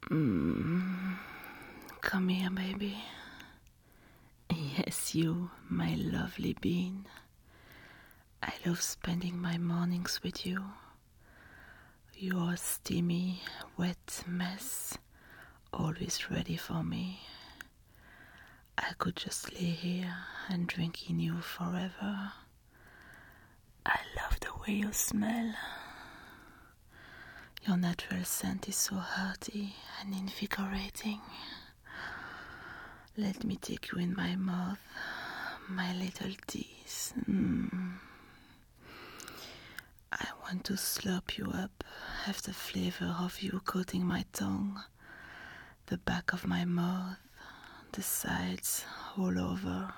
Mm. Come here, baby. Yes, you, my lovely bean. I love spending my mornings with you. You're a steamy, wet mess, always ready for me. I could just lay here and drink in you forever. I love the way you smell. Your natural scent is so hearty and invigorating. Let me take you in my mouth, my little teeth. I want to slurp you up, have the flavor of you coating my tongue, the back of my mouth, the sides, all over.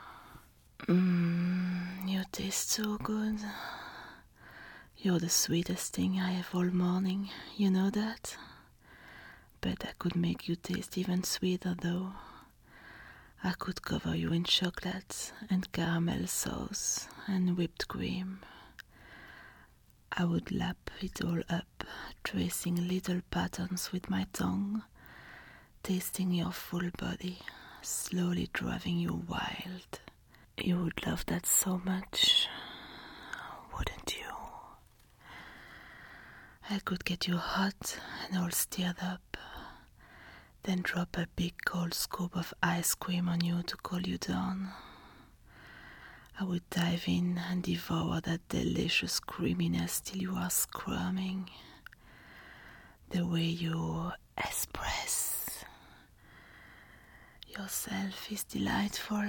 You taste so good. You're the sweetest thing I have all morning, you know that? Bet I could make you taste even sweeter though. I could cover you in chocolate and caramel sauce and whipped cream. I would lap it all up, tracing little patterns with my tongue, tasting your full body, slowly driving you wild. You would love that so much, wouldn't you? I could get you hot and all stirred up, then drop a big cold scoop of ice cream on you to cool you down. I would dive in and devour that delicious creaminess till you are squirming. The way you express yourself is delightful.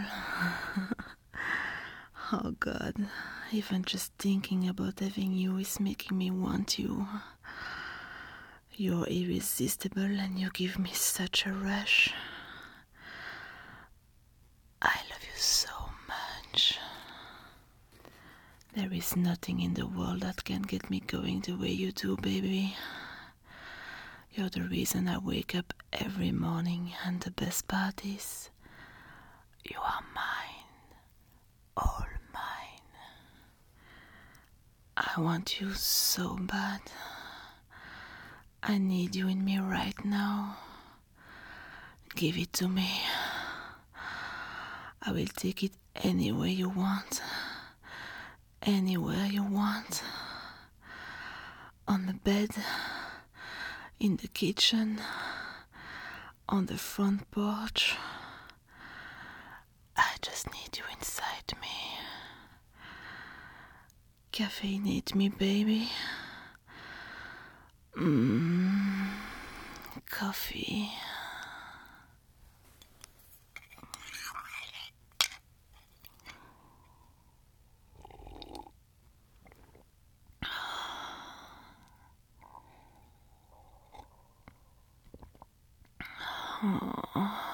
Oh God, even just thinking about having you is making me want you. You're irresistible and you give me such a rush. I love you so much. There is nothing in the world that can get me going the way you do, baby. You're the reason I wake up every morning, and the best part is, you are mine, all mine. I want you so bad. I need you in me right now. Give it to me. I will take it anywhere you want. Anywhere you want. On the bed, in the kitchen, on the front porch. I just need you inside me. Caffeinate me, baby. Coffee. Oh.